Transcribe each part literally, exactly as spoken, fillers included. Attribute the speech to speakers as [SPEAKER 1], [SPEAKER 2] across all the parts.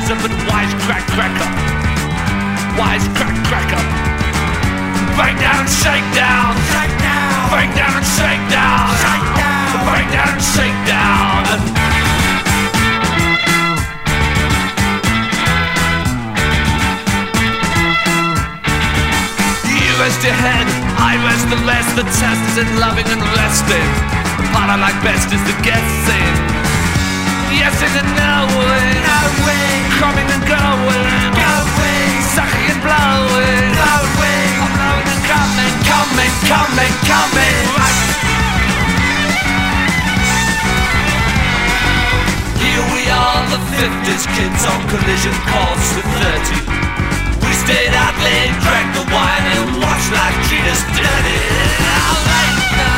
[SPEAKER 1] hands up and wise crack crack up. Wise crack crack up. Break down and shake down. Shake down. Break down and shake down. Shake down. Break down and shake down. You rest your head, I rest the rest. The test is in loving and resting. The part I like best is the guessing. Yesing and knowing. Knowing. Coming and going. Going. Sucking and blowing. Blowing. I'm blowing and coming. Coming, coming, coming. Right. Here we are, the fifties kids on collision course with thirty. We stayed out late, drank the wine and watched life treat us dirty. All right.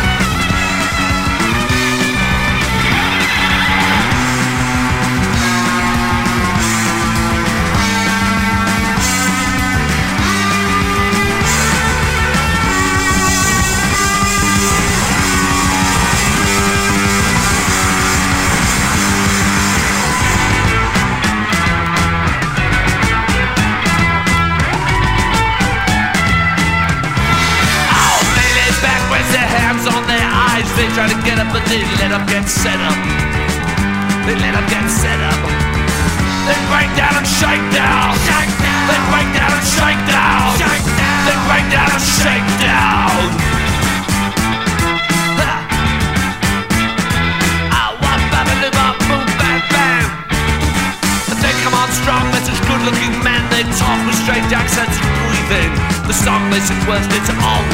[SPEAKER 1] They try to get up, but they let them get set up. They let them get set up. They break down and shake down. Shake down. They break down and shake down. Shake down. They break down and shake down. Ah, wop, babba, bop, boom, bang, bang. But they come on strong, they're such good-looking men. They talk with strange accents and breathing. The song they sing words, it's all